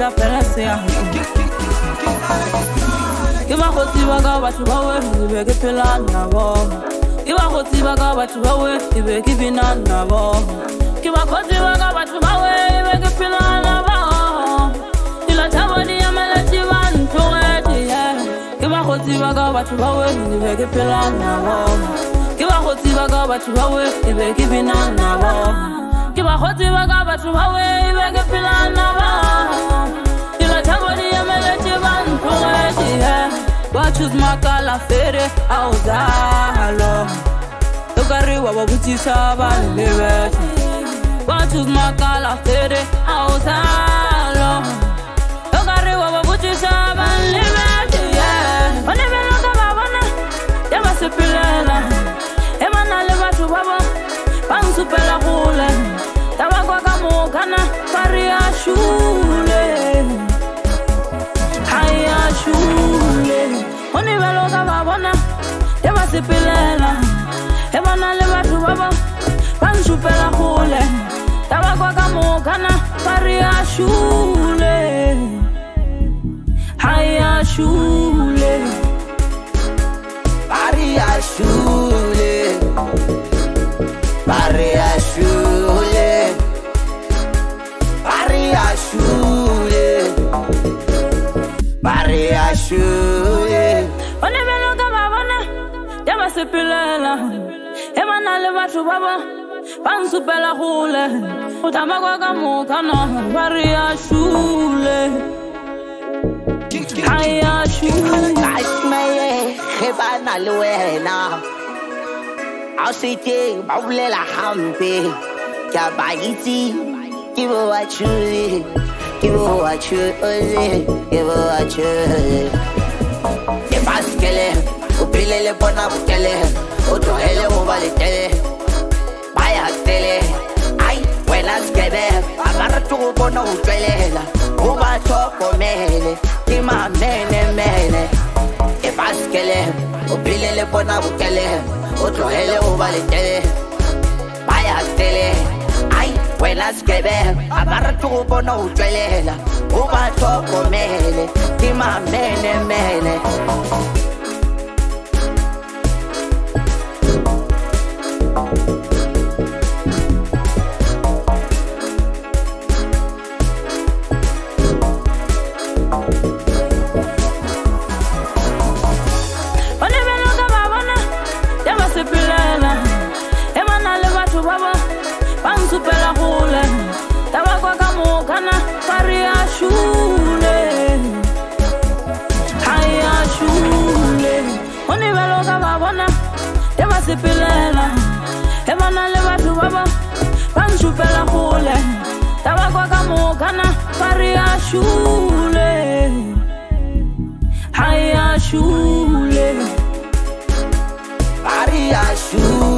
la pelesea. Give a hoti baga, but you away, you beg a pillar, never. Give a hoti baga, but you away, you beg giving on never. Give a hoti baga, but you away, you beg a pillar, never. You let somebody a melody one to it, yeah. Give a hoti baga, but you away, you beg a pillar, never. Give a hoti baga, but you away, you beg giving on never. Give a hoti baga, but you away, you beg a pillar, never. You let somebody a melody one to it, yeah. Watch us makala fere auzalo Tokari wa wabuti sabali lewe Watch us makala fere auzalo Tokari wa wabuti sabali lewe Wanebe loka babana Yaba sepilela Emana leva tu babo Pansu pela hule Tabakwa kamukana Paria shule Haya shule Oni veloga babona, yaba sepilela. Emana leva tu baba, pansu pela hule. Tabakwa kamukana, paria shule. Haya shule. Paria shule. Paria shule. Paria shule. Paria shule. Oni veloga babona, yaba sepilela. Emana leva tu baba, pansu pela hule. Tabakwa kamukana, paria shule. Haya shule. Kasmaye, khebana luena. Ausite, baulela hampe. Kabaiti, give what you, give what you, give what you. Baskele, upilele bona bukele, otohele mobaletele, baya tele, ay, buenas quebe, agarra tu bona utelela, uba choco mele, kima mene, baskele, upilele bona bukele, otohele mobaletele, baya tele, ay, buenas quebe, agarra tu bona utelela, uba choco mele, kima mene. Pela hule, tabakwa kamukana, paria shule, haya shule. Oni veloga babona, yaba sepilela. Emana leva tu baba, pansu pela hule, tabakwa kamukana, paria shule, haya shule, Paria shule.